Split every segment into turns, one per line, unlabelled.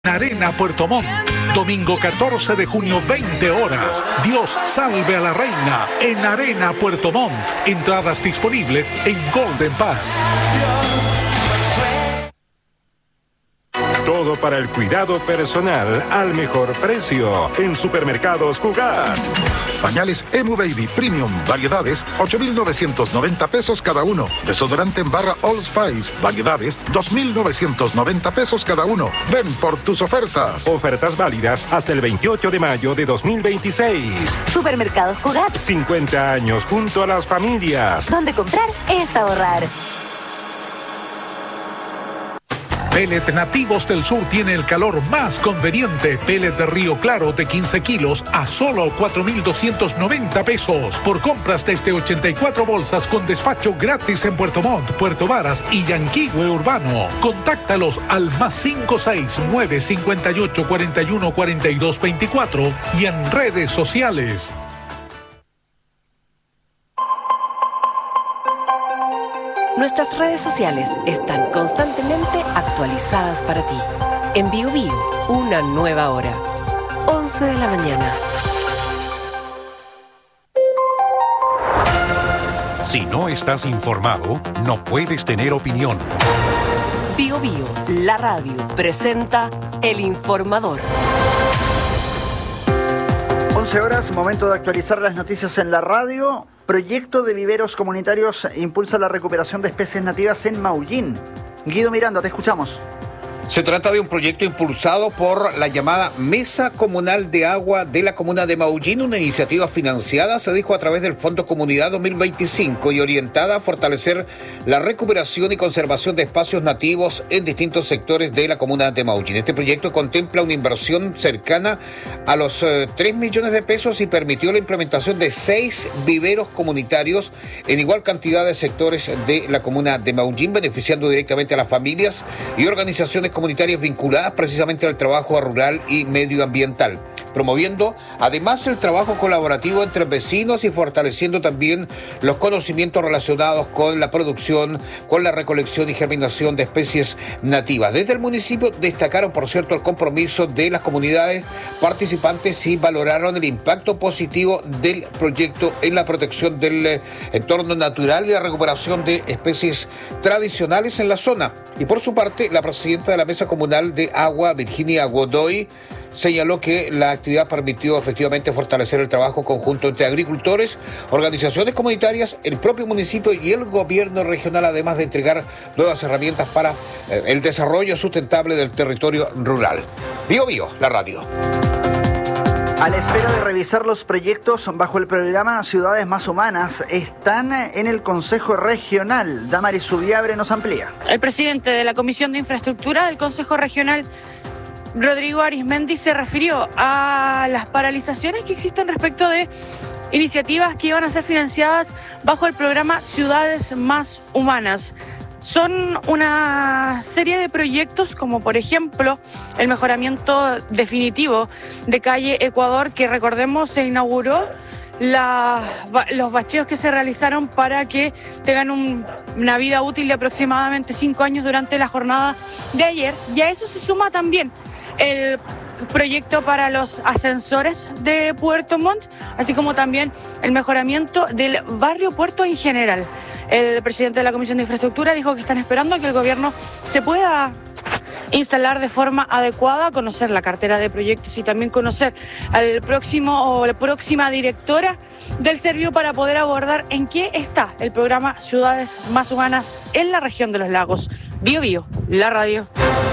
Arena Puerto Montt, domingo 14 de junio, 20 horas. Dios salve a la reina en Arena Puerto Montt. Entradas disponibles en Golden Pass.
Todo para el cuidado personal al mejor precio en Supermercados Cugat.
Pañales Emu Baby Premium, variedades, 8,990 pesos cada uno. Desodorante en barra All Spice, variedades, 2,990 pesos cada uno. Ven por tus ofertas.
Ofertas válidas hasta el 28 de mayo de 2026.
Supermercados Cugat.
50 años junto a las familias.
Donde comprar es ahorrar.
Pellet Nativos del Sur tiene el calor más conveniente. Pellet de Río Claro de 15 kilos a solo 4,290 pesos. Por compras desde 84 bolsas con despacho gratis en Puerto Montt, Puerto Varas y Yanquihue Urbano. Contáctalos al +569 58 41 42 24 y en redes sociales.
Nuestras redes sociales están constantemente actualizadas para ti. En BioBio, una nueva hora. 11 de la mañana.
Si no estás informado, no puedes tener opinión.
BioBio, la radio, presenta El Informador.
11 horas, momento de actualizar las noticias en la radio. Proyecto de viveros comunitarios impulsa la recuperación de especies nativas en Maullín. Guido Miranda, te escuchamos.
Se trata de un proyecto impulsado por la llamada Mesa Comunal de Agua de la Comuna de Maullín, una iniciativa financiada, se dijo, a través del Fondo Comunidad 2025 y orientada a fortalecer la recuperación y conservación de espacios nativos en distintos sectores de la Comuna de Maullín. Este proyecto contempla una inversión cercana a los 3 millones de pesos y permitió la implementación de 6 viveros comunitarios en igual cantidad de sectores de la Comuna de Maullín, beneficiando directamente a las familias y organizaciones comunitarias vinculadas precisamente al trabajo rural y medioambiental, promoviendo además el trabajo colaborativo entre vecinos y fortaleciendo también los conocimientos relacionados con la producción, con la recolección y germinación de especies nativas. Desde el municipio destacaron, por cierto, el compromiso de las comunidades participantes y valoraron el impacto positivo del proyecto en la protección del entorno natural y la recuperación de especies tradicionales en la zona. Y por su parte, la presidenta de la Mesa Comunal de Agua, Virginia Godoy, señaló que la actividad permitió efectivamente fortalecer el trabajo conjunto entre agricultores, organizaciones comunitarias, el propio municipio y el gobierno regional, además de entregar nuevas herramientas para el desarrollo sustentable del territorio rural. BioBio, la radio.
A la espera de revisar los proyectos bajo el programa Ciudades Más Humanas, están en el Consejo Regional. Damaris Subiabre nos amplía.
El presidente de la Comisión de Infraestructura del Consejo Regional, Rodrigo Arismendi, se refirió a las paralizaciones que existen respecto de iniciativas que iban a ser financiadas bajo el programa Ciudades Más Humanas. Son una serie de proyectos como, por ejemplo, el mejoramiento definitivo de calle Ecuador, que recordemos se inauguró, los bacheos que se realizaron para que tengan una vida útil de aproximadamente 5 años durante la jornada de ayer. Y a eso se suma también el proyecto para los ascensores de Puerto Montt, así como también el mejoramiento del barrio Puerto en general. El presidente de la Comisión de Infraestructura dijo que están esperando a que el gobierno se pueda instalar de forma adecuada, conocer la cartera de proyectos y también conocer al próximo o la próxima directora del Servio para poder abordar en qué está el programa Ciudades Más Humanas en la región de los lagos. BioBio, la radio.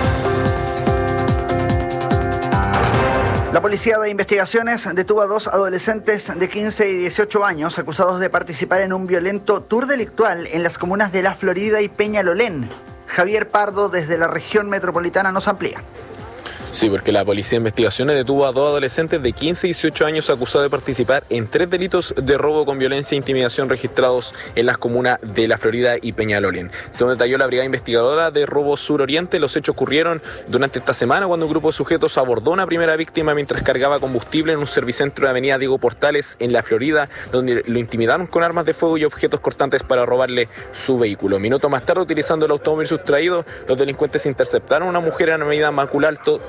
La Policía de Investigaciones detuvo a 2 adolescentes de 15 y 18 años acusados de participar en un violento tour delictual en las comunas de La Florida y Peñalolén. Javier Pardo, desde la región metropolitana, nos amplía.
Sí, porque la Policía de Investigaciones detuvo a 2 adolescentes de 15 y 18 años acusados de participar en 3 delitos de robo con violencia e intimidación registrados en las comunas de La Florida y Peñalolén. Según detalló la Brigada Investigadora de Robo Sur Oriente, los hechos ocurrieron durante esta semana cuando un grupo de sujetos abordó a una primera víctima mientras cargaba combustible en un servicentro de avenida Diego Portales en La Florida, donde lo intimidaron con armas de fuego y objetos cortantes para robarle su vehículo. Minutos más tarde, utilizando el automóvil sustraído, los delincuentes interceptaron a una mujer en avenida Macular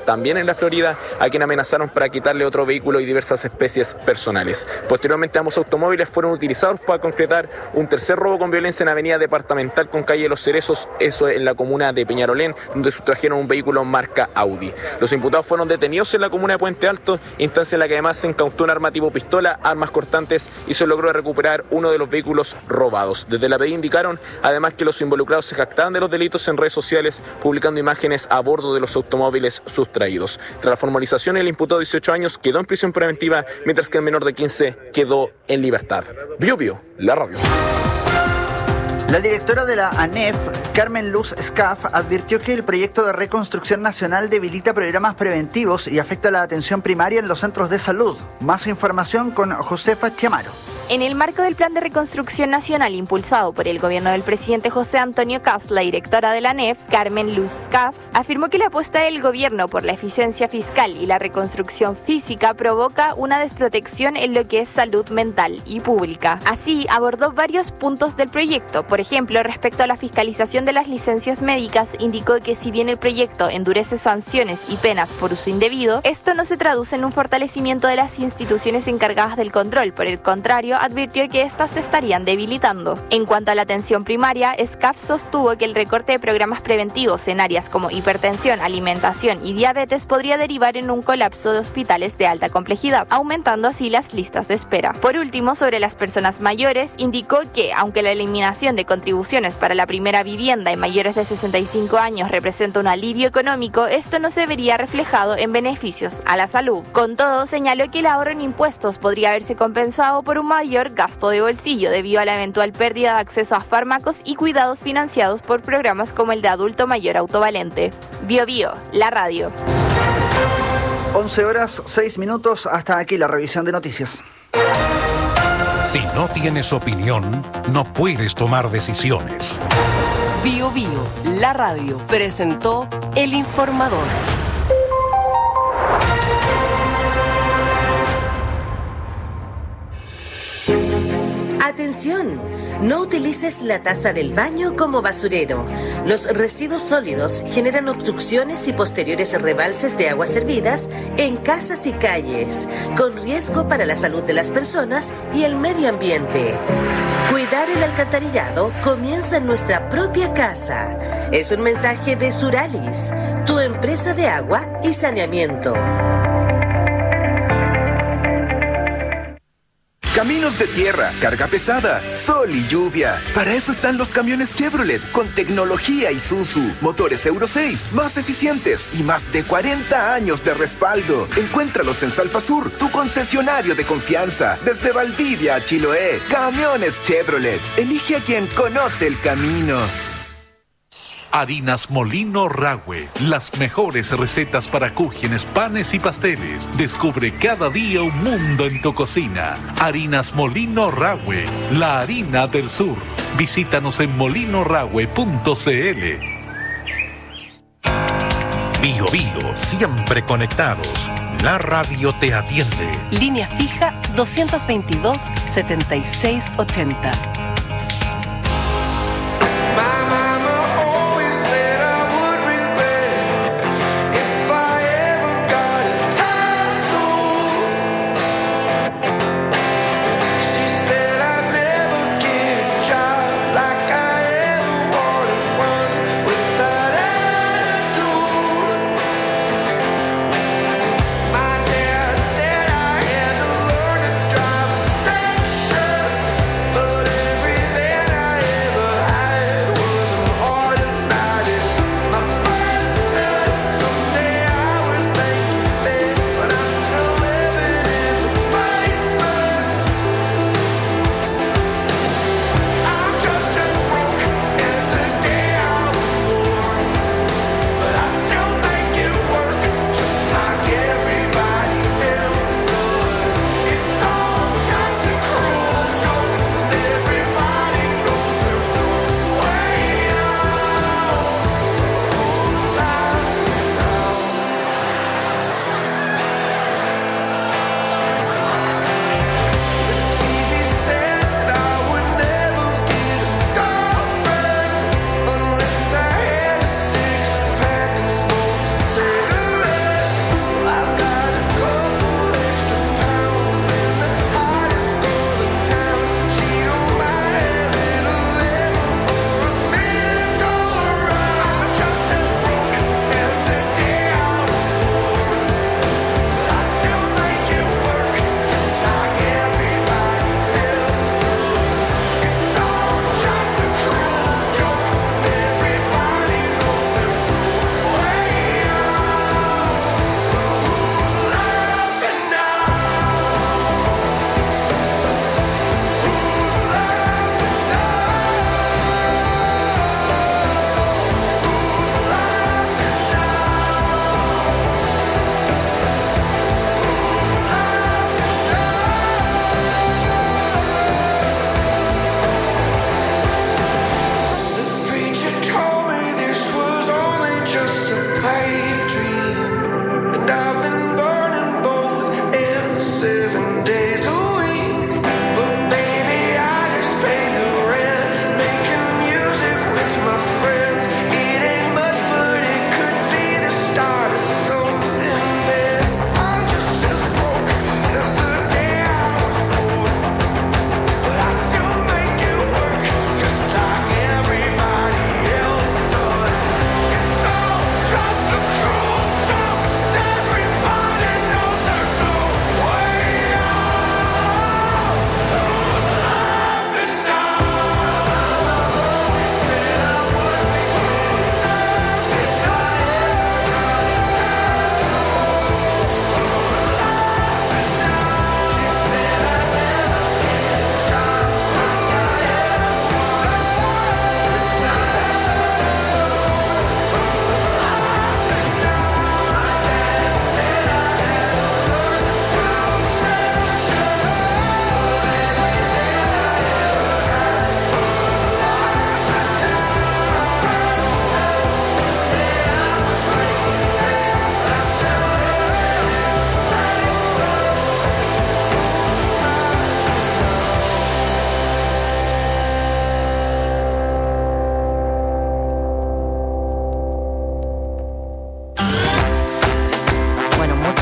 también en la Florida, a quien amenazaron para quitarle otro vehículo y diversas especies personales. Posteriormente, ambos automóviles fueron utilizados para concretar un tercer robo con violencia en avenida departamental con calle Los Cerezos, eso en la comuna de Peñalolén, donde sustrajeron un vehículo marca Audi. Los imputados fueron detenidos en la comuna de Puente Alto, instancia en la que además se incautó un arma tipo pistola, armas cortantes y se logró recuperar uno de los vehículos robados. Desde la PDI indicaron además que los involucrados se jactaban de los delitos en redes sociales, publicando imágenes a bordo de los automóviles sustraídos. Tras la formalización, el imputado de 18 años quedó en prisión preventiva, mientras que el menor de 15 quedó en libertad. Bio, la radio.
La directora de la ANEF, Carmen Luz Scaf, advirtió que el proyecto de reconstrucción nacional debilita programas preventivos y afecta la atención primaria en los centros de salud. Más información con Josefa Chiamaro.
En el marco del Plan de Reconstrucción Nacional impulsado por el gobierno del presidente José Antonio Kast, la directora de la ANEF, Carmen Luz Scaf, afirmó que la apuesta del gobierno por la eficiencia fiscal y la reconstrucción física provoca una desprotección en lo que es salud mental y pública. Así, abordó varios puntos del proyecto. Por ejemplo, respecto a la fiscalización de las licencias médicas, indicó que si bien el proyecto endurece sanciones y penas por uso indebido, esto no se traduce en un fortalecimiento de las instituciones encargadas del control. Por el contrario, advirtió que éstas se estarían debilitando. En cuanto a la atención primaria, Scaf sostuvo que el recorte de programas preventivos en áreas como hipertensión, alimentación y diabetes podría derivar en un colapso de hospitales de alta complejidad, aumentando así las listas de espera. Por último, sobre las personas mayores, indicó que, aunque la eliminación de contribuciones para la primera vivienda en mayores de 65 años representa un alivio económico, esto no se vería reflejado en beneficios a la salud. Con todo, señaló que el ahorro en impuestos podría haberse compensado por un mayor gasto de bolsillo debido a la eventual pérdida de acceso a fármacos y cuidados financiados por programas como el de adulto mayor autovalente. Bio, la radio.
11:06. Hasta aquí la revisión de noticias.
Si no tienes opinión, no puedes tomar decisiones.
Bio, la radio presentó El Informador.
Atención, no utilices la taza del baño como basurero. Los residuos sólidos generan obstrucciones y posteriores rebalses de aguas servidas en casas y calles, con riesgo para la salud de las personas y el medio ambiente. Cuidar el alcantarillado comienza en nuestra propia casa. Es un mensaje de Suralis, tu empresa de agua y saneamiento.
Caminos de tierra, carga pesada, sol y lluvia. Para eso están los camiones Chevrolet con tecnología Isuzu, motores Euro 6, más eficientes y más de 40 años de respaldo. Encuéntralos en Salfasur, tu concesionario de confianza. Desde Valdivia a Chiloé, camiones Chevrolet. Elige a quien conoce el camino.
Harinas Molino Rahue, las mejores recetas para cúgenes, panes y pasteles. Descubre cada día un mundo en tu cocina. Harinas Molino Rahue, la harina del sur. Visítanos en molinorahue.cl.
Bio, siempre conectados. La radio te atiende.
Línea fija 222-7680.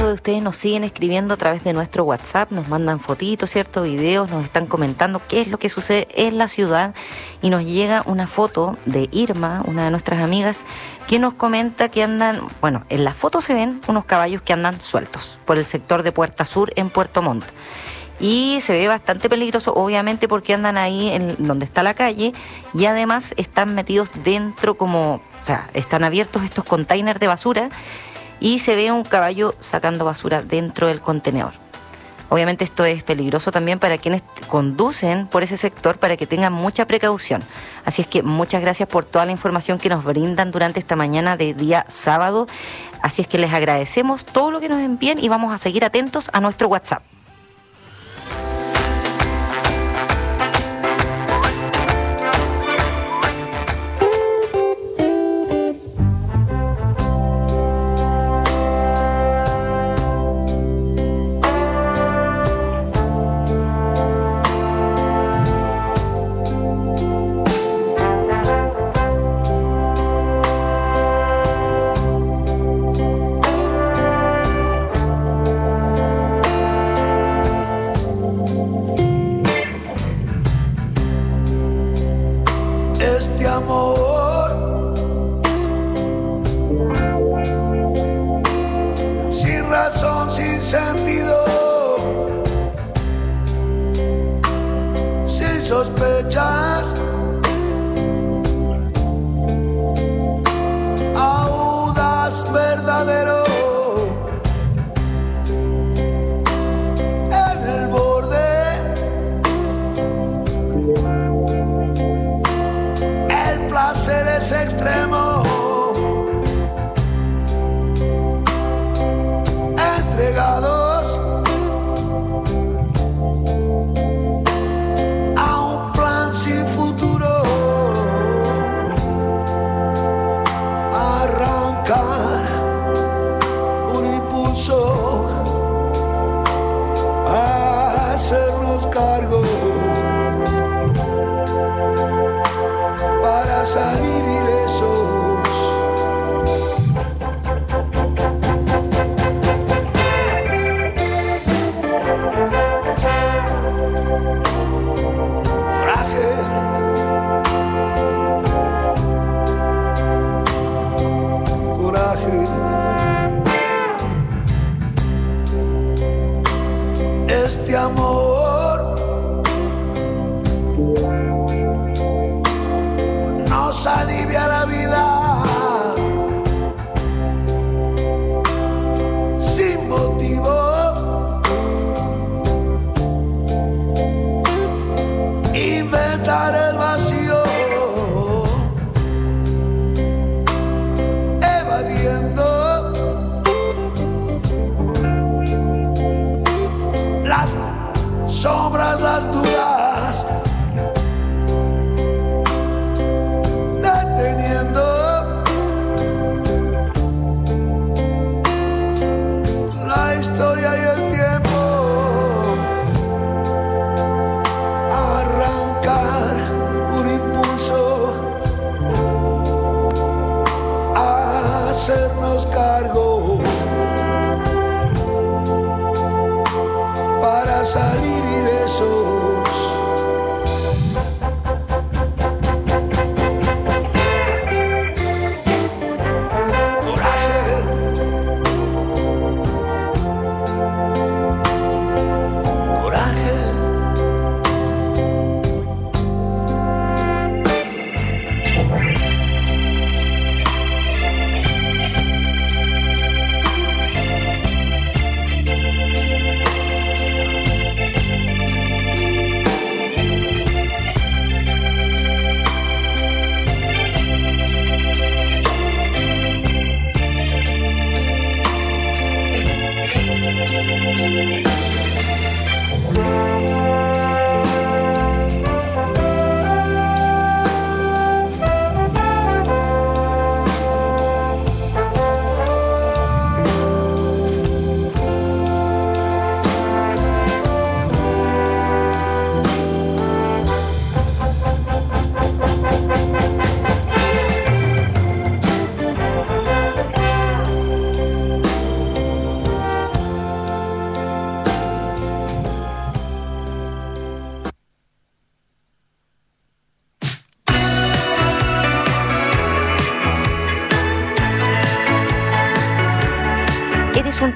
de ustedes nos siguen escribiendo a través de nuestro WhatsApp, nos mandan fotitos, ¿cierto? Videos, nos están comentando qué es lo que sucede en la ciudad y nos llega una foto de Irma, una de nuestras amigas, que nos comenta que andan, bueno, en la foto se ven unos caballos que andan sueltos por el sector de Puerta Sur en Puerto Montt. Y se ve bastante peligroso, obviamente, porque andan ahí en donde está la calle y además están metidos dentro o sea, están abiertos estos containers de basura y se ve un caballo sacando basura dentro del contenedor. Obviamente esto es peligroso también para quienes conducen por ese sector, para que tengan mucha precaución. Así es que muchas gracias por toda la información que nos brindan durante esta mañana de día sábado. Así es que les agradecemos todo lo que nos envíen y vamos a seguir atentos a nuestro WhatsApp.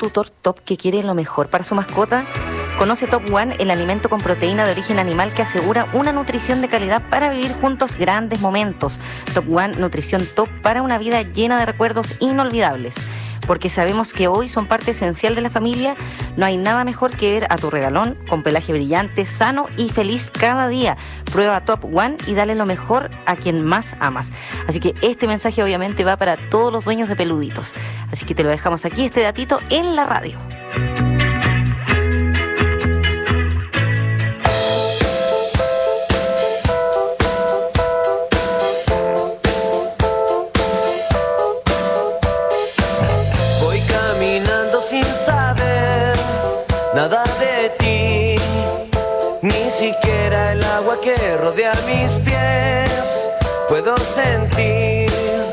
tutor top que quiere lo mejor para su mascota? Conoce Top One, el alimento con proteína de origen animal que asegura una nutrición de calidad para vivir juntos grandes momentos. Top One, nutrición top para una vida llena de recuerdos inolvidables. Porque sabemos que hoy son parte esencial de la familia, no hay nada mejor que ver a tu regalón con pelaje brillante, sano y feliz cada día. Prueba Top One y dale lo mejor a quien más amas. Así que este mensaje obviamente va para todos los dueños de peluditos. Así que te lo dejamos aquí, este datito, en la radio.
Nada de ti, ni siquiera el agua que rodea mis pies puedo sentir.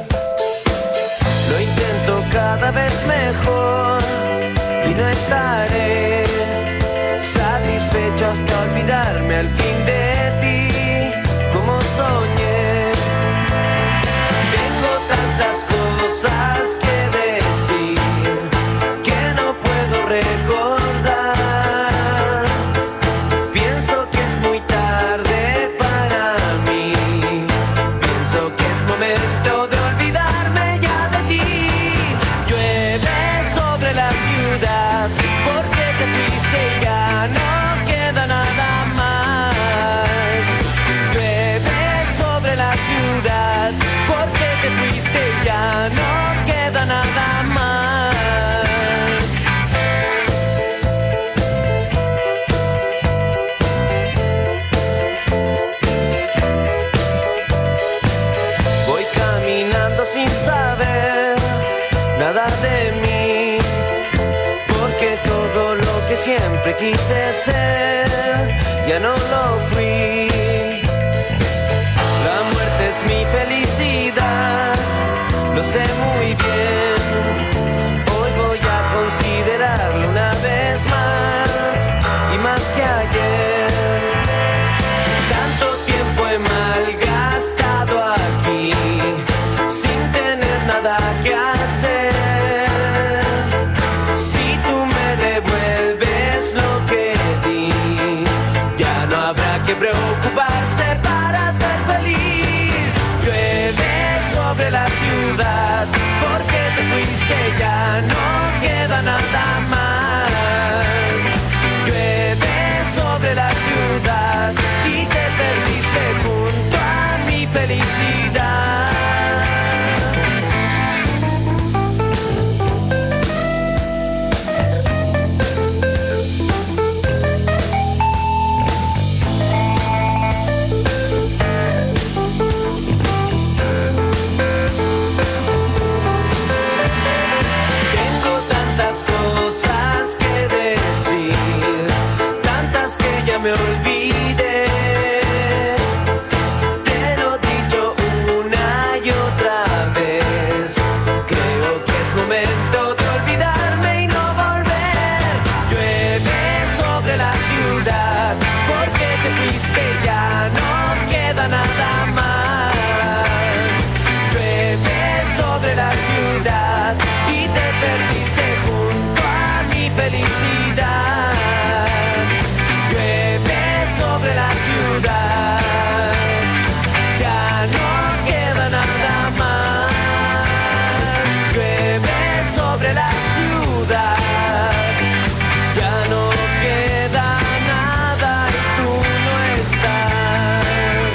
Lo intento cada vez mejor y no estaré satisfecho hasta olvidarme al fin de ti, como soñé. Tengo tantas cosas que decir que no puedo recordar. Ya no queda nada más. Voy caminando sin saber nada de mí, porque todo lo que siempre quise ser ya no lo fui. La muerte es mi felicidad, lo sé muy bien. Hoy voy a considerarlo una vez más y más que ayer. Tanto tiempo he malgastado aquí sin tener nada que hacer. Si tú me devuelves lo que di, ya no habrá que preocuparse para ser feliz. Llueve sobre la ciudad, porque te fuiste, ya no queda nada más. Llueve sobre la ciudad y te perdiste junto a mi felicidad. Me olvidé, te lo he dicho una y otra vez. Creo que es momento de olvidarme y no volver. Llueve sobre la ciudad, porque te fuiste, ya no queda nada más. Llueve sobre la ciudad y te perdiste junto a mi felicidad. Sobre la ciudad, ya no queda nada más. Llueve sobre la ciudad, ya no queda nada y tú no estás.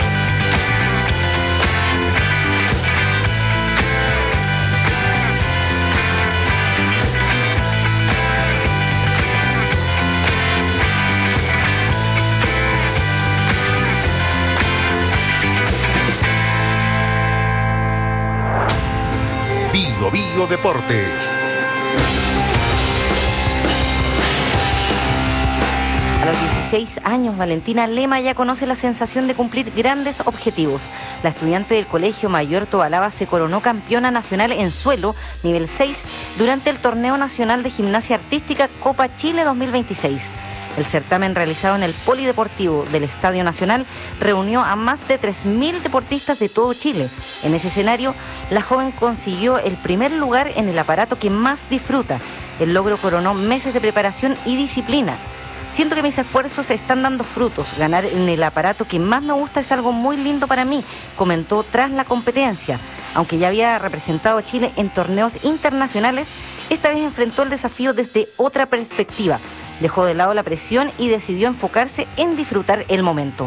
Bio Deportes.
A los 16 años, Valentina Lema ya conoce la sensación de cumplir grandes objetivos. La estudiante del Colegio Mayor Tobalaba se coronó campeona nacional en suelo, nivel 6, durante el Torneo Nacional de Gimnasia Artística Copa Chile 2026. El certamen realizado en el Polideportivo del Estadio Nacional reunió a más de 3.000 deportistas de todo Chile. En ese escenario, la joven consiguió el primer lugar en el aparato que más disfruta, El logro coronó meses de preparación y disciplina. Siento que mis esfuerzos están dando frutos. Ganar en el aparato que más me gusta es algo muy lindo para mí, comentó tras la competencia. Aunque ya había representado a Chile en torneos internacionales, esta vez enfrentó el desafío desde otra perspectiva. Dejó de lado la presión y decidió enfocarse en disfrutar el momento.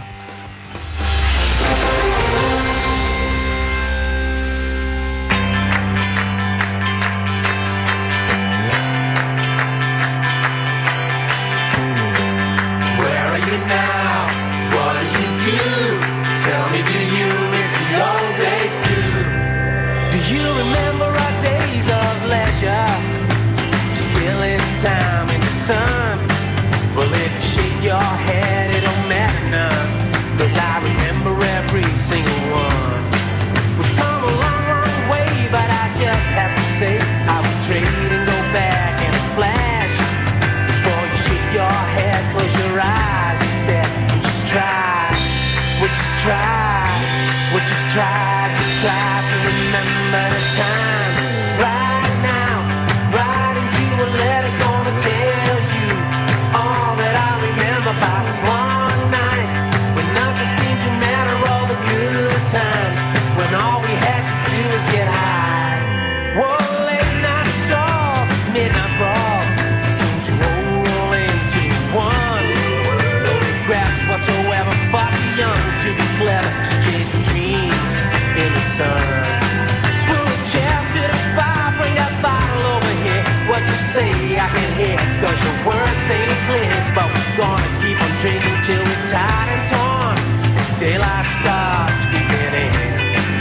Time in the sun. Well, if you shake your head, it don't matter none. 'Cause I remember every single one. We've come a long, long way, but I just have to say I would trade and go back in a flash. Before you shake your head, close your eyes instead and just try. We'll just try. We'll just try to remember the time. Right now, right and you will let it go. Tell you all that I remember about those long nights when nothing seemed to matter, all the good times when all we had to do was get high. Whoa, late night strolls, midnight brawls seem to roll into one. No regrets whatsoever, far too young to be clever, just chasing dreams in the sun. Pull a chair to the fire, bring that bottle over here. What you say I can hear, 'cause your words ain't clear. But we're gonna keep on drinking till we're tired and torn, and daylight starts creeping in.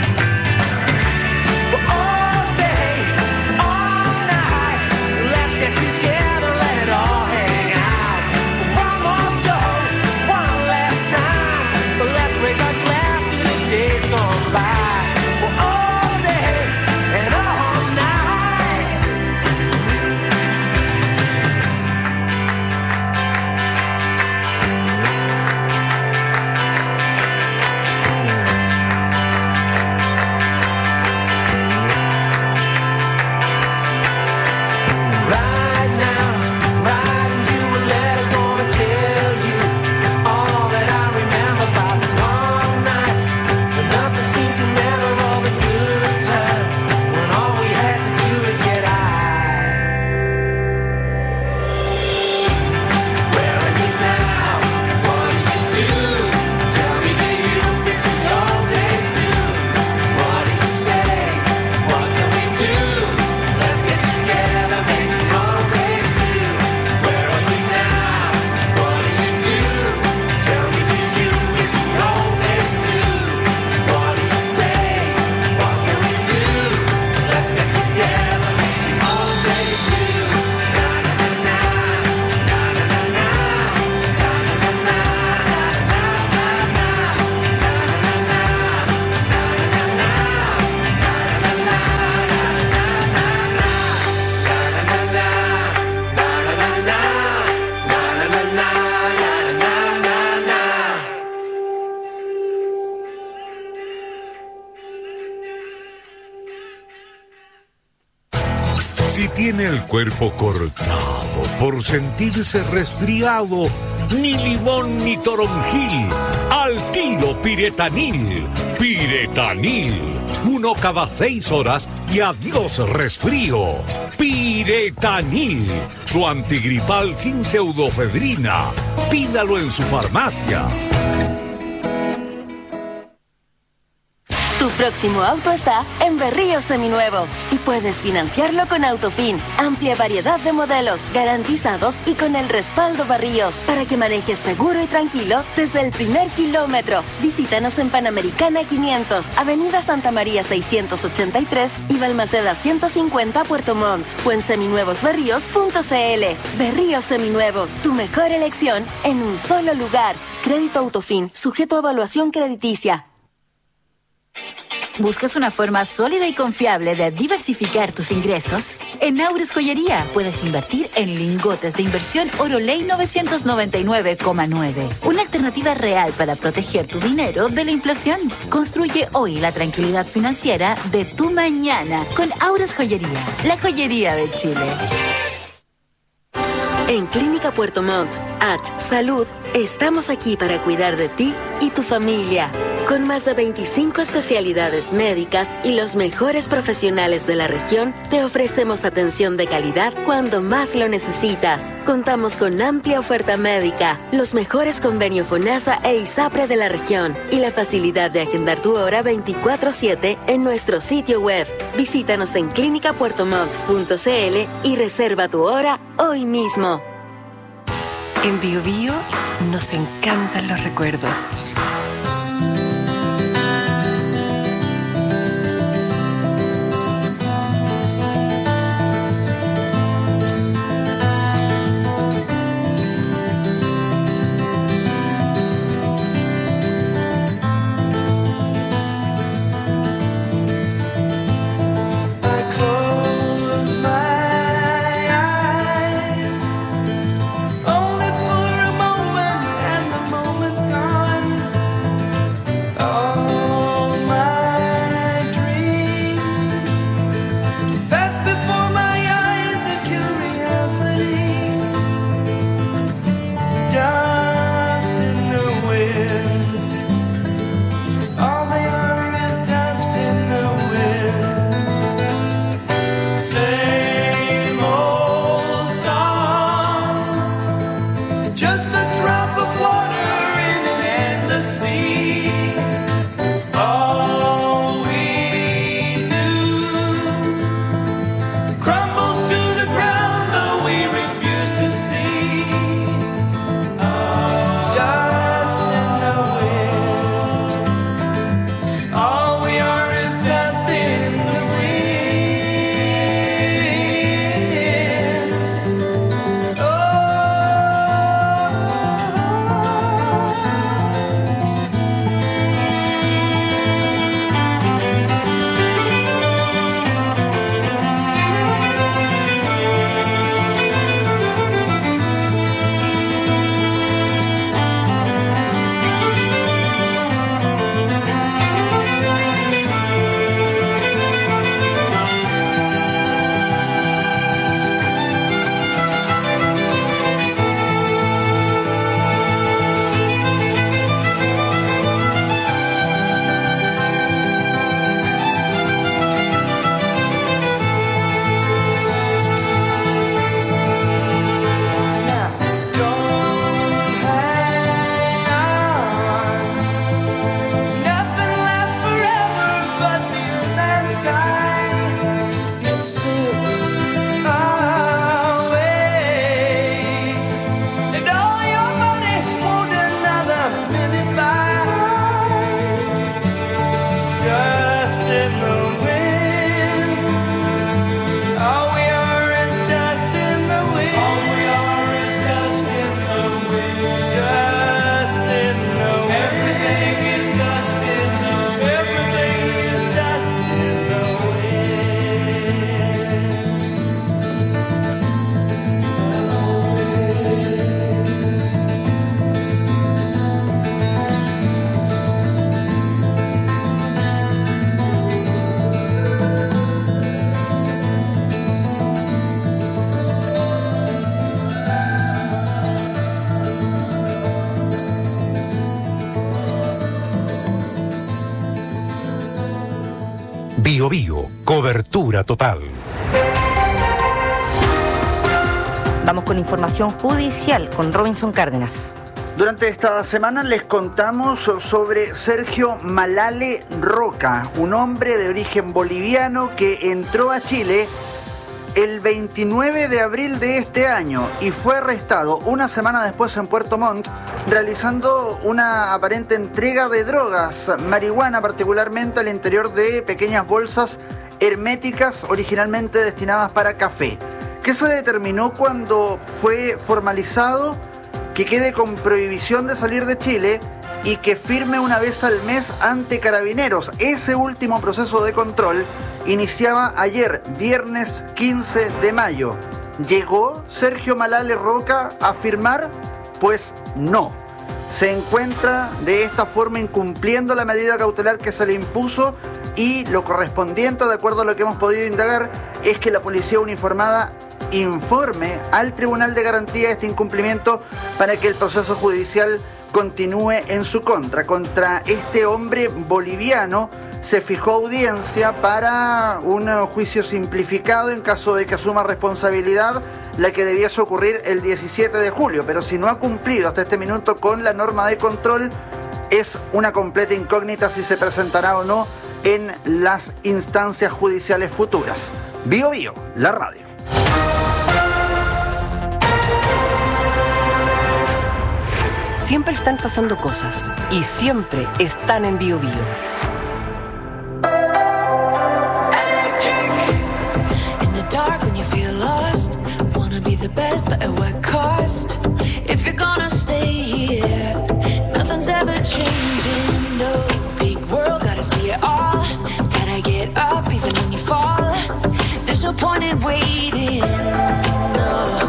Well, all day, all night, let's get together, let it all hang out. One more toast, one last time, but let's raise our glass to the days gone by. Well, all day and all night.
Si tiene el cuerpo cortado por sentirse resfriado, ni limón ni toronjil, al tiro Piretanil. Piretanil, 1 cada 6 horas y adiós resfrío. Piretanil, su antigripal sin pseudofedrina. Pídalo en su farmacia.
Tu próximo auto está en Berríos Seminuevos y puedes financiarlo con Autofin. Amplia variedad de modelos, garantizados y con el respaldo Berríos para que manejes seguro y tranquilo desde el primer kilómetro. Visítanos en Panamericana 500, Avenida Santa María 683 y Balmaceda 150 Puerto Montt o en seminuevosberríos.cl. Berríos Seminuevos, tu mejor elección en un solo lugar. Crédito Autofin, sujeto a evaluación crediticia.
¿Buscas una forma sólida y confiable de diversificar tus ingresos? En Aures Joyería puedes invertir en lingotes de inversión Oroley 999,9. Una alternativa real para proteger tu dinero de la inflación. Construye hoy la tranquilidad financiera de tu mañana con Aures Joyería, la joyería de Chile.
En Clínica Puerto Montt, Salud, estamos aquí para cuidar de ti y tu familia. Con más de 25 especialidades médicas y los mejores profesionales de la región, te ofrecemos atención de calidad cuando más lo necesitas. Contamos con amplia oferta médica, los mejores convenios FONASA e ISAPRE de la región y la facilidad de agendar tu hora 24/7 en nuestro sitio web. Visítanos en clinicapuertomont.cl y reserva tu hora hoy mismo.
En Bio Bio nos encantan los recuerdos.
Bio Bio, cobertura total.
Vamos con información judicial con Robinson Cárdenas.
Durante esta semana les contamos sobre Sergio Malale Roca, un hombre de origen boliviano que entró a Chile el 29 de abril de este año y fue arrestado una semana después en Puerto Montt realizando una aparente entrega de drogas, marihuana particularmente, al interior de pequeñas bolsas herméticas originalmente destinadas para café. ¿Qué se determinó cuando fue formalizado? Que quede con prohibición de salir de Chile y que firme una vez al mes ante Carabineros. Ese último proceso de control iniciaba ayer, viernes 15 de mayo. ¿Llegó Sergio Malale Roca a firmar? Pues no. Se encuentra de esta forma incumpliendo la medida cautelar que se le impuso y lo correspondiente, de acuerdo a lo que hemos podido indagar, es que la policía uniformada informe al Tribunal de Garantía este incumplimiento para que el proceso judicial continúe en su contra. Contra este hombre boliviano se fijó audiencia para un juicio simplificado en caso de que asuma responsabilidad, la que debiese ocurrir el 17 de julio. Pero si no ha cumplido hasta este minuto con la norma de control, es una completa incógnita si se presentará o no en las instancias judiciales futuras. Bio Bio, la radio.
Siempre están pasando cosas y siempre están en Bio Bio.
Dark when you feel lost, wanna be the best but at what cost? If you're gonna stay here, nothing's ever changing. No big world, gotta see it all. Gotta get up even when you fall. There's no point in waiting. No.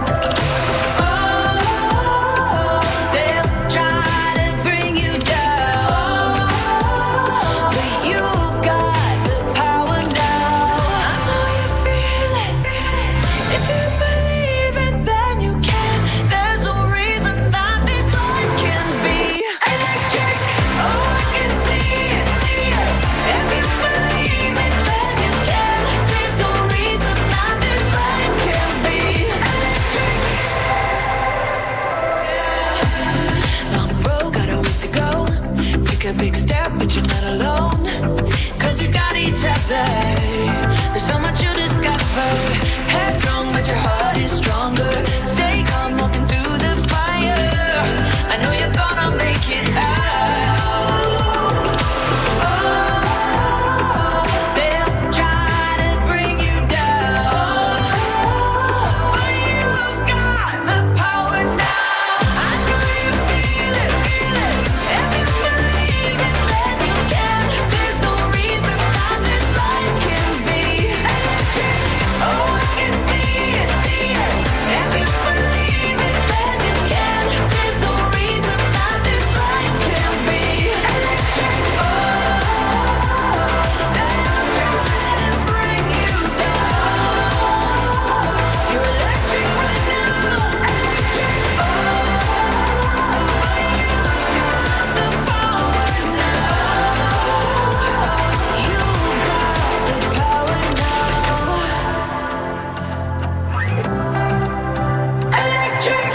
A big step, but you're not alone. 'Cause we got each other. There's so much you discover. Headstrong, but your heart is stronger. Stay calm, walking through the fire. I know you're gonna make it out. Oh, they'll try to bring you down, but you've got the power now. I know you feel it, feel it. If you believe it, then you can. There's no reason that this life can be electric. Oh, I can see it, see it. If you believe it, then you can. There's no reason that this life can be electric. Oh, they'll try to bring you down. You're electric right now, electric. Oh, but you've got the power now. You've got the power now. Electric.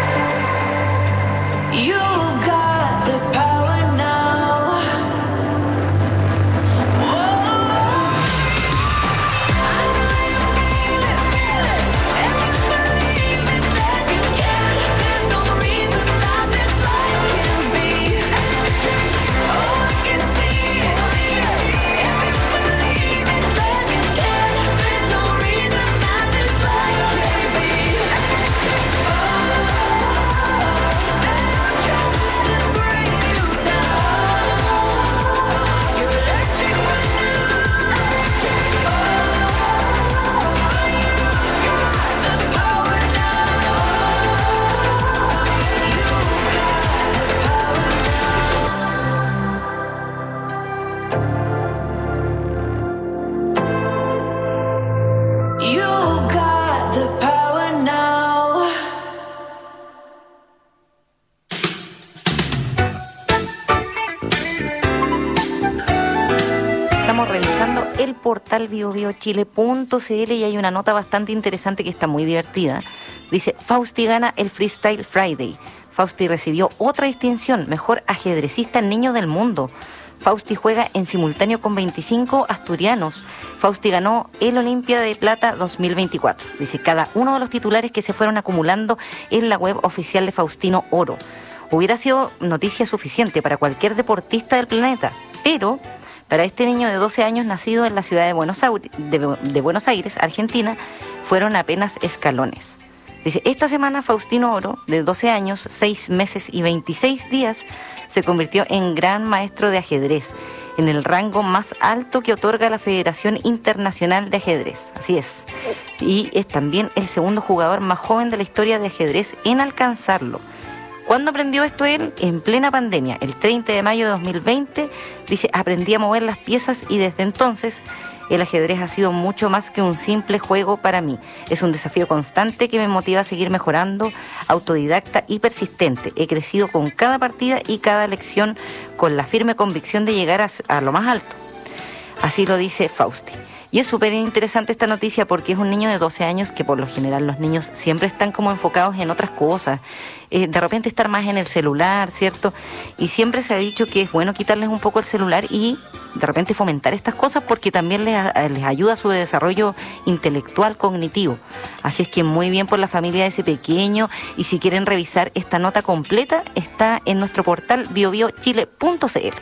You've got the power now. There's no reason that this life can be electric. Oh, I can see it, see it. If you believe it, then you can. There's no reason that this life can be electric. Oh, they'll try to bring you down. You're electric right now, electric. Oh, but you've got the power now. You've got the power now.
Estamos revisando el portal biobiochile.cl y hay una nota bastante interesante que está muy divertida. Dice, Fausti gana el Freestyle Friday. Fausti recibió otra distinción, mejor ajedrecista niño del mundo. Fausti juega en simultáneo con 25 asturianos. Fausti ganó el Olimpia de Plata 2024. Dice, cada uno de los titulares que se fueron acumulando en la web oficial de Faustino Oro. Hubiera sido noticia suficiente para cualquier deportista del planeta, pero para este niño de 12 años nacido en la ciudad de Buenos Aires, Argentina, fueron apenas escalones. Dice, esta semana Faustino Oro, de 12 años, 6 meses y 26 días, se convirtió en gran maestro de ajedrez, en el rango más alto que otorga la Federación Internacional de Ajedrez. Así es. Y es también el segundo jugador más joven de la historia de ajedrez en alcanzarlo. ¿Cuándo aprendió esto él? En plena pandemia, el 30 de mayo de 2020, dice, aprendí a mover las piezas y desde entonces El ajedrez ha sido mucho más que un simple juego para mí. Es un desafío constante que me motiva a seguir mejorando, autodidacta y persistente. He crecido con cada partida y cada lección con la firme convicción de llegar a lo más alto. Así lo dice Fausti. Y es súper interesante esta noticia porque es un niño de 12 años que por lo general los niños siempre están como enfocados en otras cosas. De repente estar más en el celular, ¿cierto? Y siempre se ha dicho que es bueno quitarles un poco el celular y de repente fomentar estas cosas porque también les ayuda a su desarrollo intelectual, cognitivo. Así es que muy bien por la familia de ese pequeño. Y si quieren revisar esta nota completa, está en nuestro portal biobiochile.cl.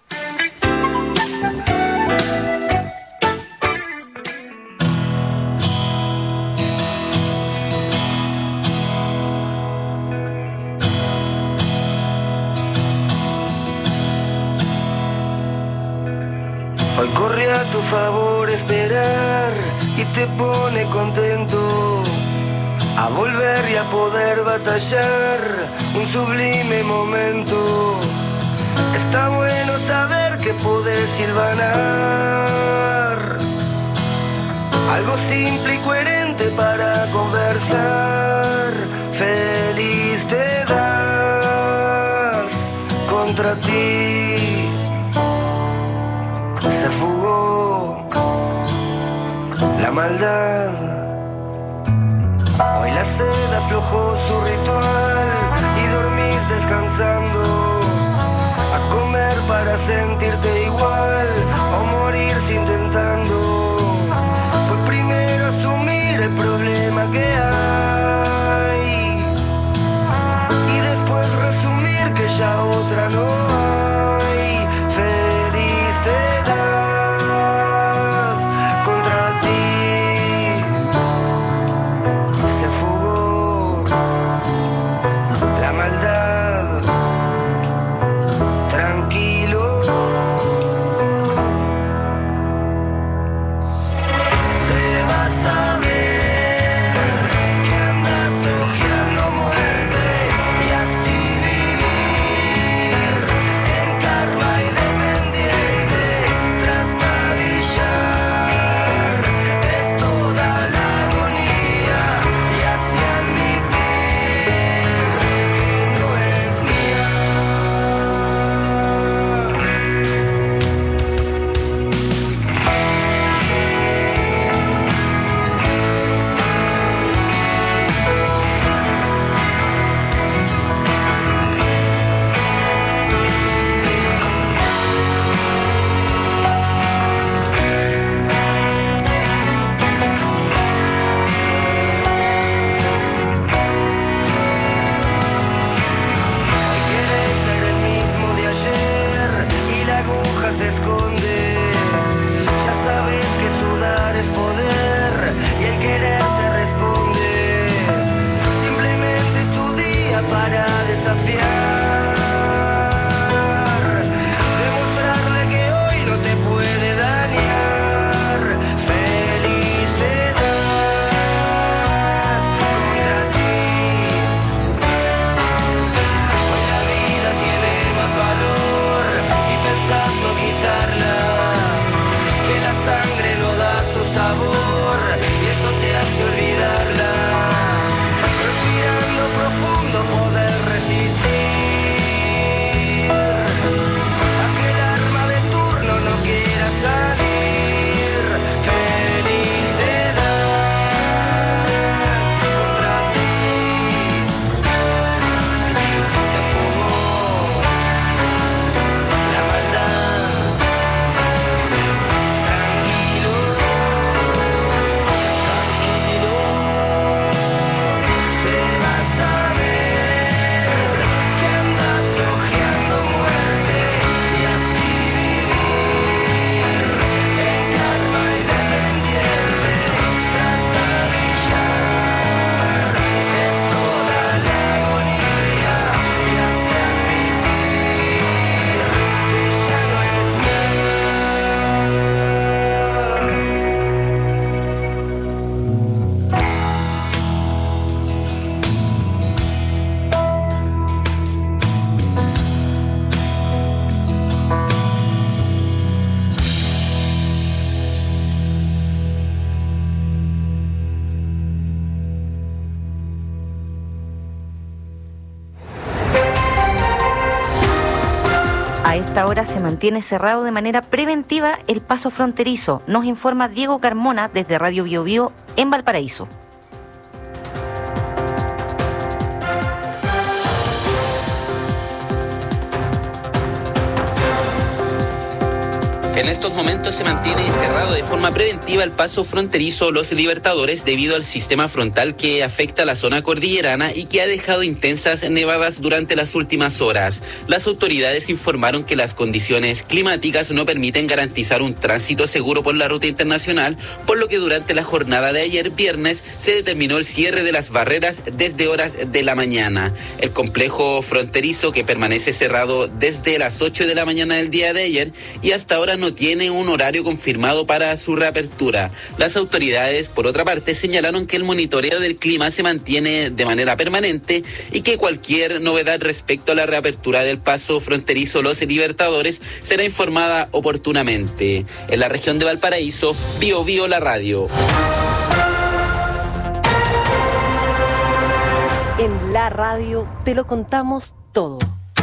Hoy corre a tu favor esperar y te pone contento a volver y a poder batallar un sublime momento. Está bueno saber que podés silvanar algo simple y coherente para conversar. Feliz te das contra ti. Se fugó la maldad. Hoy la sed aflojó su ritual y dormís descansando. A comer para sentirte igual o morirse intentando. Fue primero asumir el problema que hay y después resumir que ya otra no hay. Feliz te das contra ti. Se fugó la maldad. Tranquilo
A esta hora se mantiene cerrado de manera preventiva el paso fronterizo. Nos informa Diego Carmona desde Radio Bio Bio en Valparaíso.
En estos momentos se mantiene cerrado de forma preventiva el paso fronterizo Los Libertadores debido al sistema frontal que afecta a la zona cordillerana y que ha dejado intensas nevadas durante las últimas horas. Las autoridades informaron que las condiciones climáticas no permiten garantizar un tránsito seguro por la ruta internacional, por lo que durante la jornada de ayer viernes se determinó el cierre de las barreras desde horas de la mañana. El complejo fronterizo, que permanece cerrado desde las 8 de la mañana del día de ayer y hasta ahora no tiene un horario confirmado para su reapertura. Las autoridades, por otra parte, señalaron que el monitoreo del clima se mantiene de manera permanente y que cualquier novedad respecto a la reapertura del paso fronterizo Los Libertadores será informada oportunamente. En la región de Valparaíso, Bio Bio la radio.
En la radio te lo contamos todo.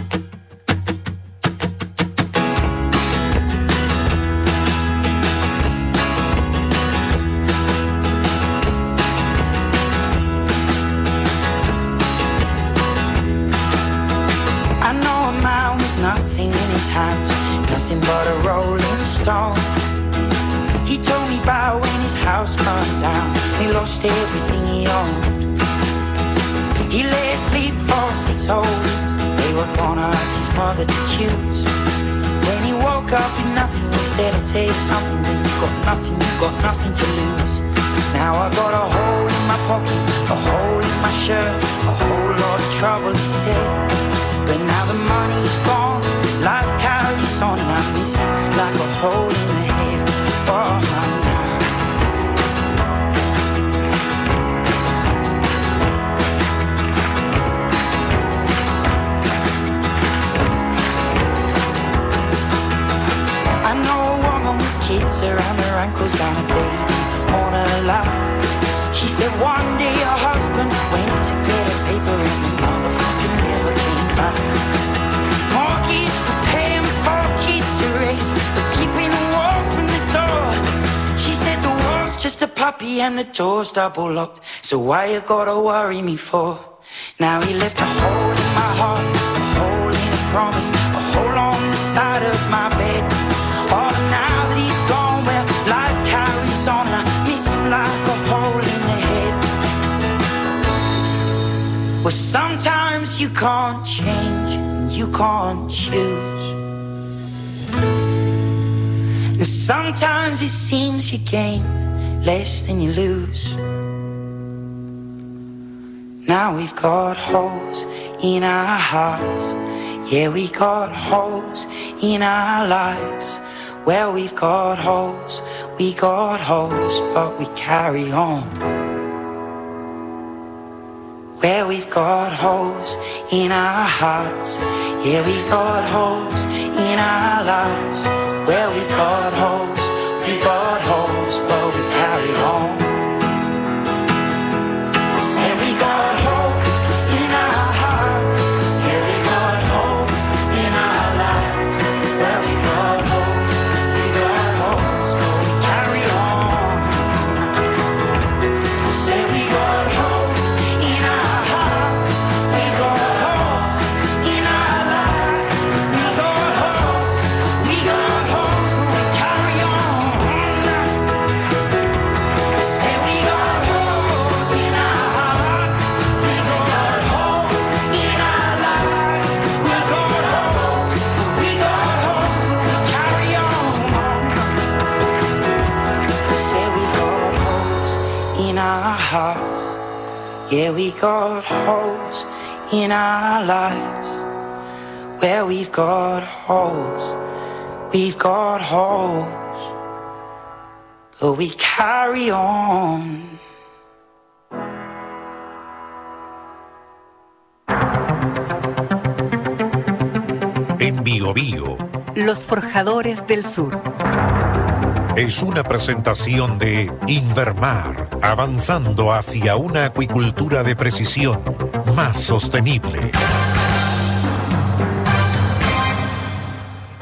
Nothing in his hands, nothing but a rolling stone. He told me about when his house burned down and he lost everything he owned. He lay asleep for 6 whole weeks. They were gonna ask his mother to choose. When he woke up with nothing, he said, I'll tell you something, when you got nothing to lose. Now I got a hole in my pocket, a hole in my shirt, a whole lot of trouble, he said. But now the money's gone, life carries on. I'm missing like a hole in the head. Oh, now. I know a woman with kids around her ankles and a baby on her lap. She said one day her husband went to get a paper and the motherfucking never came back. Mortgage to pay and 4 kids to raise, but keeping the wall from the door. She said the wall's just a puppy and the door's double locked, so why you gotta worry me for? Now he left a hole in my heart, a hole in a promise, a hole on the side of my bed. Oh, now that he's gone, well, life carries on. I miss him like a hole in the head. Well, sometimes you can't change and you can't choose. And sometimes it seems you gain less than you lose. Now we've got holes in our hearts. Yeah, we got holes in our lives. Well, we've got holes, but we carry on. Where we've got holes in our hearts. Yeah, we got holes in our lives. Where we've got holes, but we carry on. Say we got holes in our hearts. Yeah, we got holes in our lives. Where we got holes, but we carry on. Say we got holes in our hearts. We got holes in our lives. We got holes, but we carry on. Say we got holes in our hearts. We got holes in our lives. We got holes, but we carry on. Say we got holes in our hearts. Yeah, we got holes in our lives. Where we've got holes, but we carry on.
En Bio Bio
Los Forjadores del Sur.
es una presentación de Invermar, avanzando hacia una acuicultura de precisión más sostenible.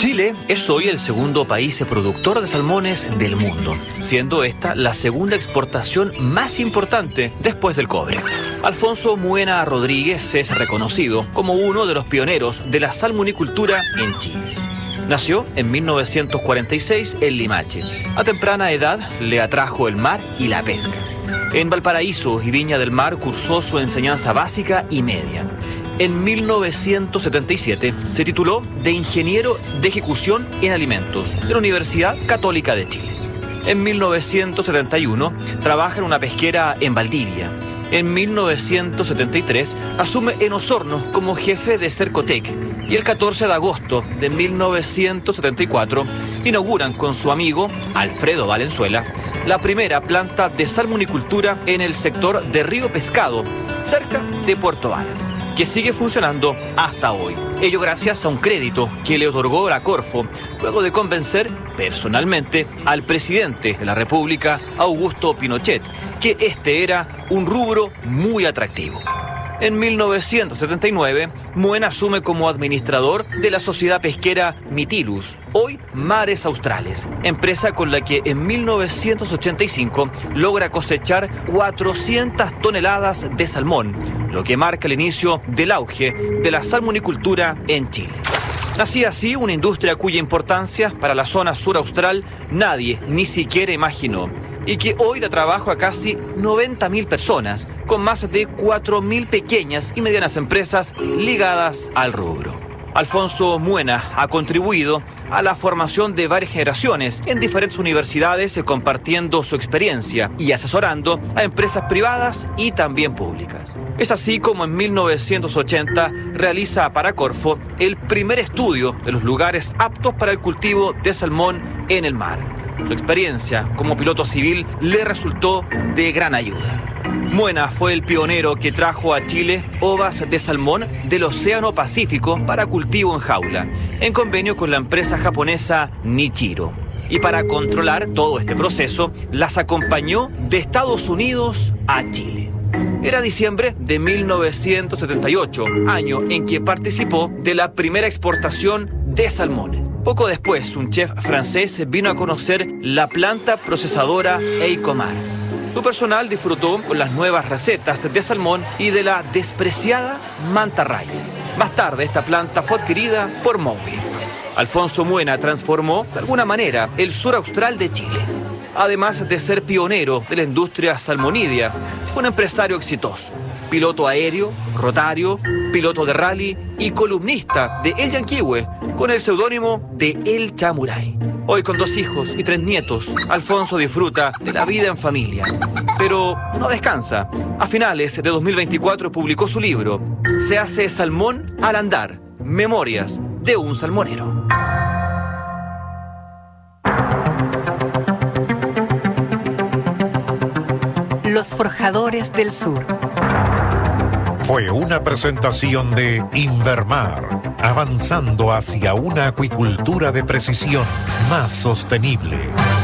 Chile es hoy el segundo país productor de salmones del mundo, siendo esta la segunda exportación más importante después del cobre. Alfonso Muena Rodríguez es reconocido como uno de los pioneros de la salmonicultura en Chile. Nació en 1946 en Limache. A temprana edad le atrajo el mar y la pesca. En Valparaíso y Viña del Mar cursó su enseñanza básica y media. En 1977 se tituló de Ingeniero de Ejecución en Alimentos de la Universidad Católica de Chile. En 1971 trabaja en una pesquera en Valdivia. En 1973 asume en Osorno como jefe de Cercotec y el 14 de agosto de 1974 inauguran con su amigo Alfredo Valenzuela la primera planta de salmonicultura en el sector de Río Pescado, cerca de Puerto Varas, que sigue funcionando hasta hoy. Ello gracias a un crédito que le otorgó la Corfo, luego de convencer personalmente al presidente de la República, Augusto Pinochet, que este era un rubro muy atractivo. En 1979, Muena asume como administrador de la sociedad pesquera Mitilus, hoy Mares Australes, empresa con la que en 1985 logra cosechar 400 toneladas de salmón, lo que marca el inicio del auge de la salmonicultura en Chile. Nacía así una industria cuya importancia para la zona sur austral nadie ni siquiera imaginó, y que hoy da trabajo a casi 90.000 personas, con más de 4.000 pequeñas y medianas empresas ligadas al rubro. Alfonso Muena ha contribuido a la formación de varias generaciones en diferentes universidades, compartiendo su experiencia y asesorando a empresas privadas y también públicas. Es así como en 1980 realiza para Corfo el primer estudio de los lugares aptos para el cultivo de salmón en el mar. Su experiencia como piloto civil le resultó de gran ayuda. Muena fue el pionero que trajo a Chile ovas de salmón del Océano Pacífico para cultivo en jaula, en convenio con la empresa japonesa Nichiro. Y para controlar todo este proceso, las acompañó de Estados Unidos a Chile. Era diciembre de 1978, año en que participó de la primera exportación de salmones. Poco después, un chef francés vino a conocer la planta procesadora Eicomar. Su personal disfrutó con las nuevas recetas de salmón y de la despreciada mantarraya. Más tarde, esta planta fue adquirida por Mowi. Alfonso Muena transformó, de alguna manera, el sur austral de Chile. Además de ser pionero de la industria salmonídea, fue un empresario exitoso. Piloto aéreo, rotario, piloto de rally y columnista de El Yanquihue, con el seudónimo de El Chamuray. Hoy con 2 hijos y 3 nietos, Alfonso disfruta de la vida en familia. Pero no descansa. A finales de 2024 publicó su libro, Se hace salmón al andar, Memorias de un salmonero.
Los Forjadores del Sur.
Fue una presentación de Invermar, avanzando hacia una acuicultura de precisión más sostenible.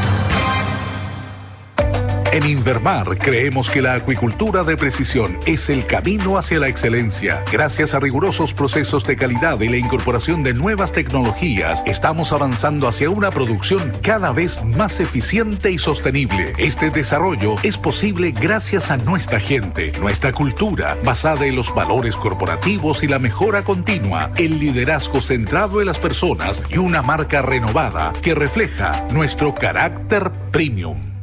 En Invermar creemos que la acuicultura de precisión es el camino hacia la excelencia. Gracias a rigurosos procesos de calidad y la incorporación de nuevas tecnologías, estamos avanzando hacia una producción cada vez más eficiente y sostenible. Este desarrollo es posible gracias a nuestra gente, nuestra cultura, basada en los valores corporativos y la mejora continua, el liderazgo centrado en las personas y una marca renovada que refleja nuestro carácter premium.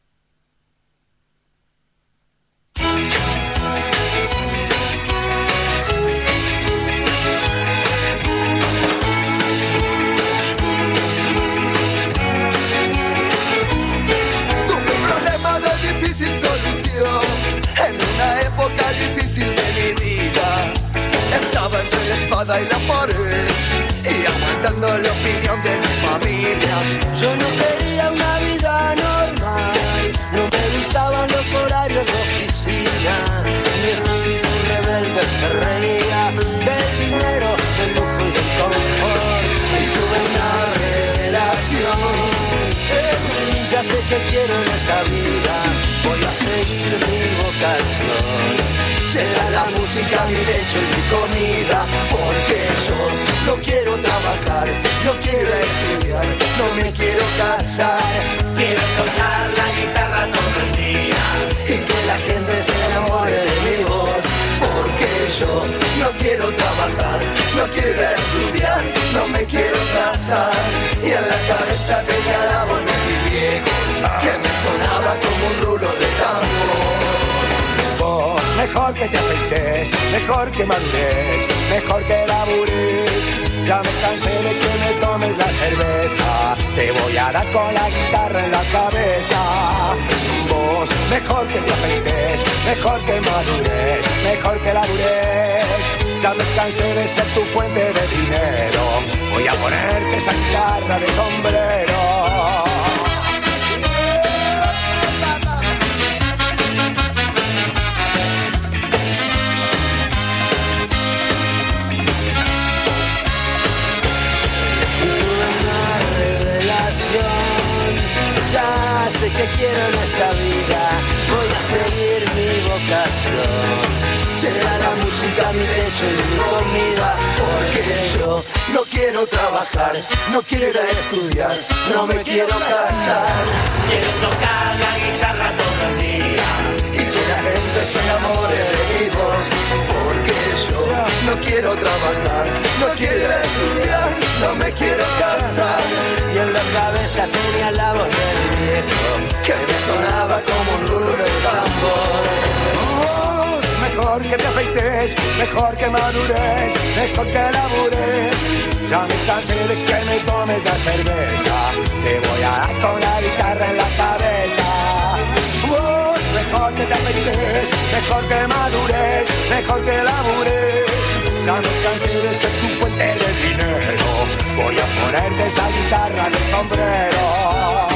Y la pared y aguantando la opinión de mi familia. Yo no quería una vida normal, no me gustaban los horarios de oficina. Mi espíritu rebelde se reía del dinero, del lujo y del confort. Y tuve una revelación. Ya sé que quiero en esta vida, voy a seguir mi vocación. Será la música mi lecho y mi comida, porque yo no quiero trabajar trabajar, no quiero estudiar, no me quiero casar. Quiero tocar la guitarra todo el día y que la gente se enamore de mi voz. Porque yo no quiero trabajar, no quiero estudiar, no me quiero casar. Y en la cabeza tenía la voz de mi viejo que me sonaba como un rulo de tambor. Vos, mejor que te afeites, mejor que madures, mejor que labures. Ya me cansé de que me tomes la cerveza, te voy a dar con la guitarra en la cabeza. Vos, mejor que te afeites, mejor que madures, mejor que labures. Ya me cansé de ser tu fuente de dinero, voy a ponerte esa guitarra de sombrero. Ya sé que quiero en esta vida, voy a seguir mi vocación. Será la música mi techo y mi comida, porque yo no quiero trabajar, no quiero estudiar, no me quiero casar. Quiero tocar la guitarra todo el día y que la gente se enamore de mi voz. Porque yo no quiero trabajar, no quiero estudiar, no me quiero casar. Y en la cabeza tenía la voz de mi viejo que me sonaba como un rulo de tambor. Mejor que te afeites, mejor que madures, mejor que labures. Ya me cansé de que me tomes la cerveza, te voy a dar con la guitarra en la cabeza. Mejor que te afeites, mejor que madures, mejor que labures. Ya me cansé de ser tu fuente de dinero, voy a ponerte esa guitarra de sombrero.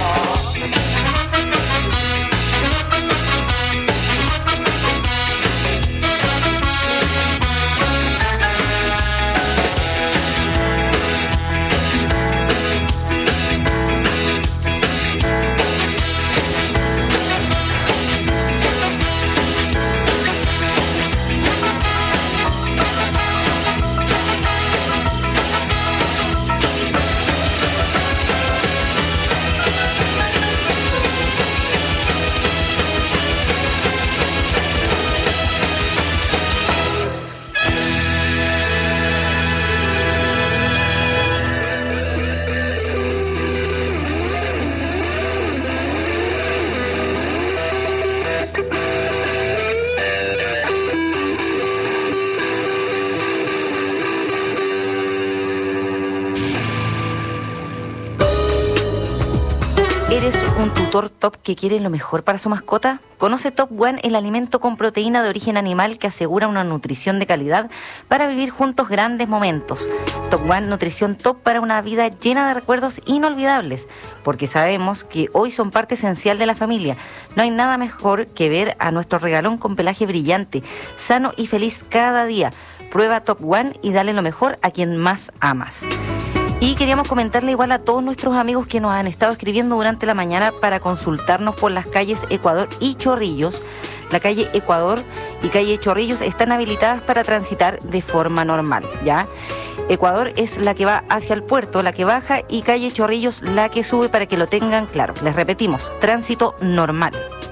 ¿Eres un tutor top que quiere lo mejor para su mascota? Conoce Top One, el alimento con proteína de origen animal que asegura una nutrición de calidad para vivir juntos grandes momentos. Top One, nutrición top para una vida llena de recuerdos inolvidables, porque sabemos que hoy son parte esencial de la familia. No hay nada mejor que ver a nuestro regalón con pelaje brillante, sano y feliz cada día. Prueba Top One y dale lo mejor a quien más amas. Y queríamos comentarle igual a todos nuestros amigos que nos han estado escribiendo durante la mañana para consultarnos por las calles Ecuador y Chorrillos. La calle Ecuador y calle Chorrillos están habilitadas para transitar de forma normal, ¿ya? Ecuador es la que va hacia el puerto, la que baja, y calle Chorrillos la que sube, para que lo tengan claro. Les repetimos, tránsito normal.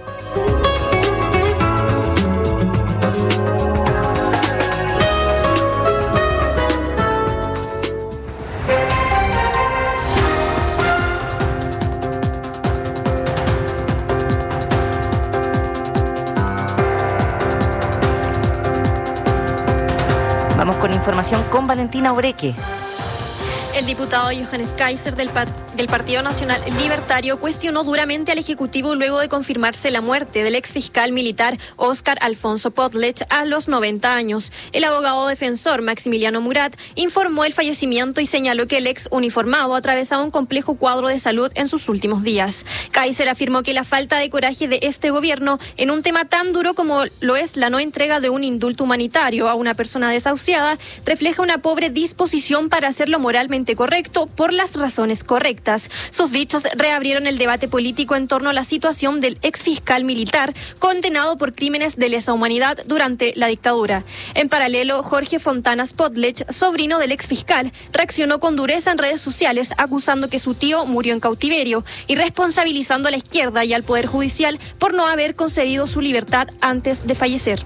Vamos con información con Valentina Obreque.
El diputado Johannes Kaiser del Partido Nacional Libertario cuestionó duramente al Ejecutivo luego de confirmarse la muerte del exfiscal militar Óscar Alfonso Podlech a los 90 años. El abogado defensor Maximiliano Murat informó el fallecimiento y señaló que el ex uniformado atravesaba un complejo cuadro de salud en sus últimos días. Kaiser afirmó que la falta de coraje de este gobierno en un tema tan duro como lo es la no entrega de un indulto humanitario a una persona desahuciada refleja una pobre disposición para hacerlo moralmente correcto por las razones correctas. corruptas. Sus dichos reabrieron el debate político en torno a la situación del exfiscal militar condenado por crímenes de lesa humanidad durante la dictadura. En paralelo, Jorge Fontanas Podlech, sobrino del exfiscal, reaccionó con dureza en redes sociales acusando que su tío murió en cautiverio y responsabilizando a la izquierda y al Poder Judicial por no haber concedido su libertad antes de fallecer.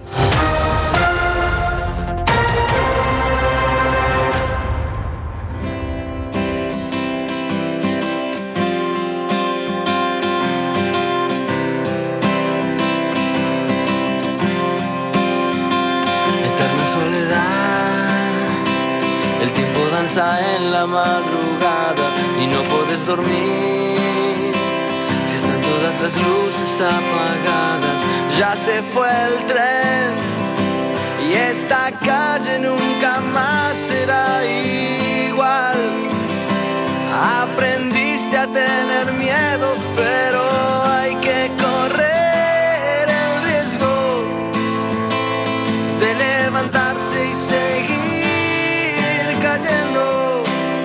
Eterna soledad, el tiempo danza en la madrugada y no puedes dormir si están todas las luces apagadas. Ya se fue el tren y esta calle nunca más será igual. Aprendiste a tener miedo, pero hay que correr el riesgo de levantarse y seguir cayendo.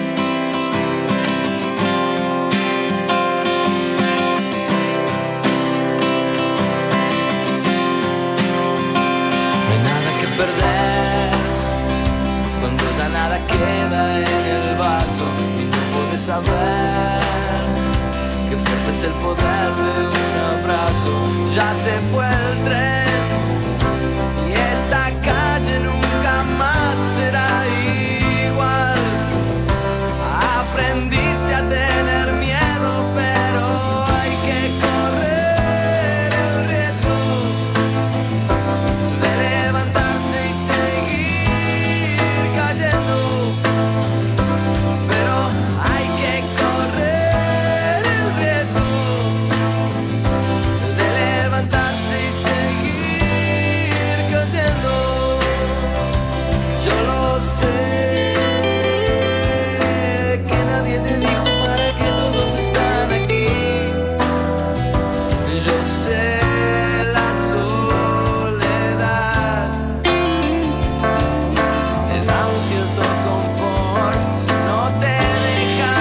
No hay nada que perder cuando ya nada queda en el vaso y no puedes saber qué fuerte es el poder de un abrazo. Ya se fue el tren y esta calle nunca más será igual. Aprendiste a tener miedo, pero hay que correr el riesgo de levantarse y seguir cayendo. Pero hay que correr el riesgo de levantarse y seguir cayendo. Yo lo sé, que nadie te dijo para que todos están aquí. Yo sé la soledad te da un cierto